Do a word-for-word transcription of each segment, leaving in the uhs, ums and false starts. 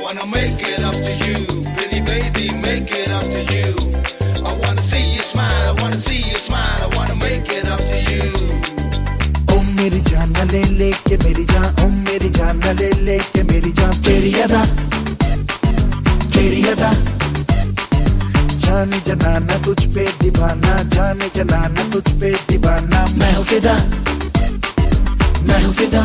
wanna make it up to you, pretty baby, make it up to you. I wanna see you smile, I wanna see you smile, I wanna make it up to you. ओ मेरी जान ना ले ले के मेरी जान, ओ मेरी जान ना ले ले के मेरी जान, तेरी अदा तेरी अदा, जाने जनाना तुझ पे दीवाना, जाने जनाना तुझ पे दीवाना, मैं हूँ फिदा मैं हूँ फिदा।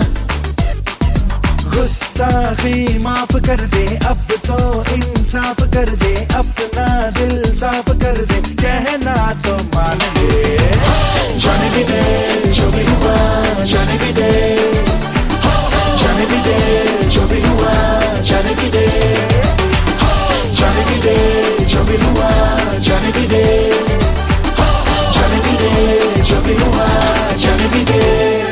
गुस्ताखी माफ कर दे, अब तो इंसाफ कर दे, अपना दिल साफ कर दे, कहना तो मान ले। जाने भी दे जो भी हुआ, जाने भी दे जाने भी दे जो भी हुआ, जाने भी दे जाने भी दे जो भी हुआ, जाने भी दे जाने भी दे जो भी हुआ, जाने भी दे।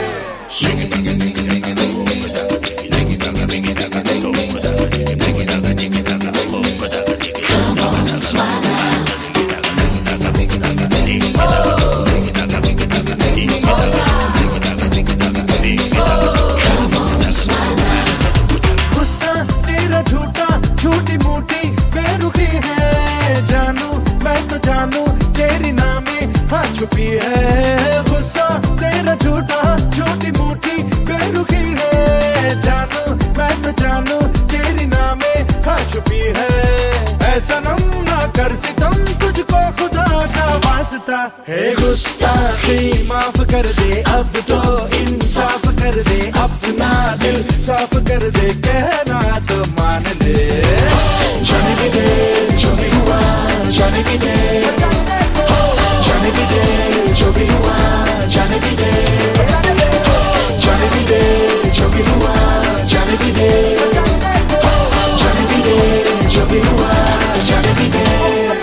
झूठी मूठी बेरुखी है जानू, मैं तो जानू तेरी नामे हाँ छुपी है। गुस्सा तेरा झूठा झूठी मूठी बेरुखी है जानू, मैं तो जानू तेरी नामे हाँ छुपी है। ऐसा नम ना कर सितम तुझको खुदा का वास्ता है। गुस्ताखी माफ कर दे, अब तो इंसाफ कर दे, अपना दिल साफ कर दे, कहना तो मान ले। जाने भी दे जो भी हुआ, जाने भी दे जाने भी दे जो भी हुआ, जाने भी दे जाने भी दे जो भी हुआ, जाने भी दे जाने भी दे जो भी हुआ, जाने भी दे।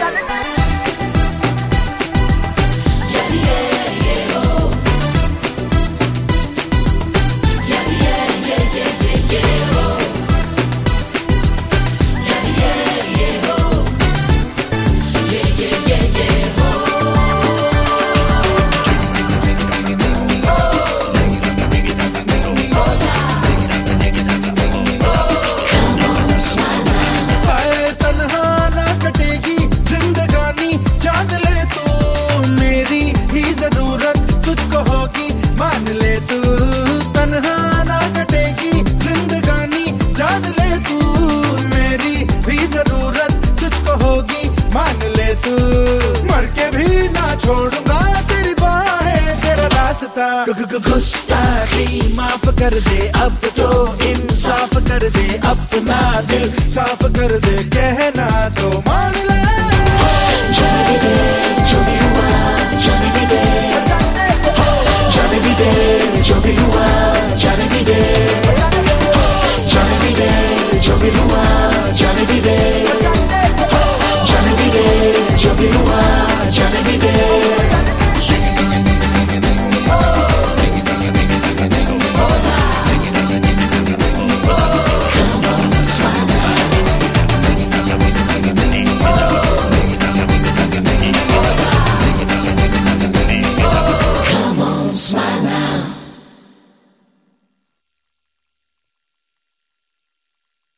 छोड़ूंगा तेरी बाहें तेरा रास्ता। गुस्ताखी माफ कर दे, अब तो इंसाफ कर दे, अपना दिल साफ कर दे, कहना तो